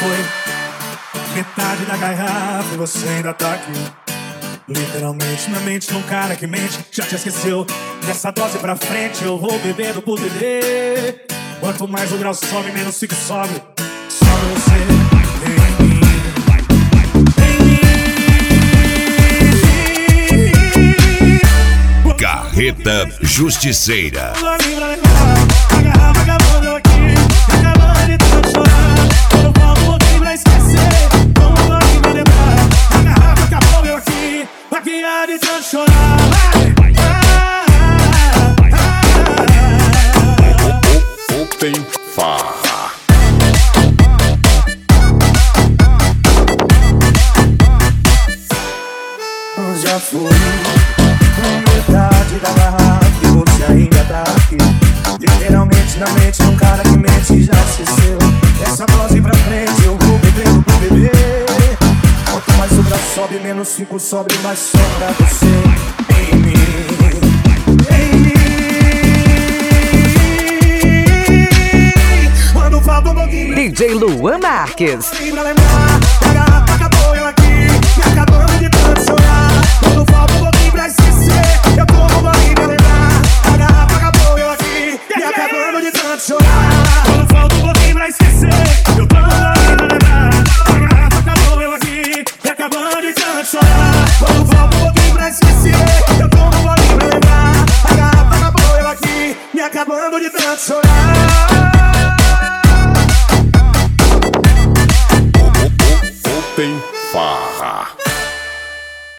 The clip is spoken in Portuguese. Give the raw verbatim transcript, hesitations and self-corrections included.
foi metade da garrafa e você ainda tá aqui. Literalmente na mente de um cara que mente. Já te esqueceu, dessa dose pra frente eu vou bebendo por beber. Quanto mais o grau sobe, menos fico sóbrio. Sobra você em mim, em mim. Carreta Justiceira. A garrafa acabou, deu aqui, acabando de tanto chorar. Eu volto um pouquinho pra esquecer, como eu aqui pra lembrar. A garrafa acabou, deu aqui, maquiar de tanto chorar. Ontem farra. Já foi metade da garrafa e você ainda tá aqui. Literalmente na mente de um cara que mente. Já esqueceu, essa dose pra frente eu vou bebendo por beber. Quanto mais o grau sobe, menos fico sobre, mas sobra você em mim, em mim. Quando falta um pouquinho, D J Luan Marques. pra lembrar, a garrafa acabou, eu aqui, me acabando de tanto chorar. Quando falta um pouquinho pra esquecer, eu tomo um pouquinho pra lembrar. A garrafa acabou, eu aqui, me acabando de tanto chorar. Quando falta um pouquinho pra esquecer, eu tomo um pouquinho pra lembrar. A garrafa acabou, eu aqui, me acabando de tanto chorar. Quando falta um pouquinho pra esquecer, eu tomo um pouquinho pra lembrar. A garrafa acabou, eu aqui, me acabando de tanto chorar.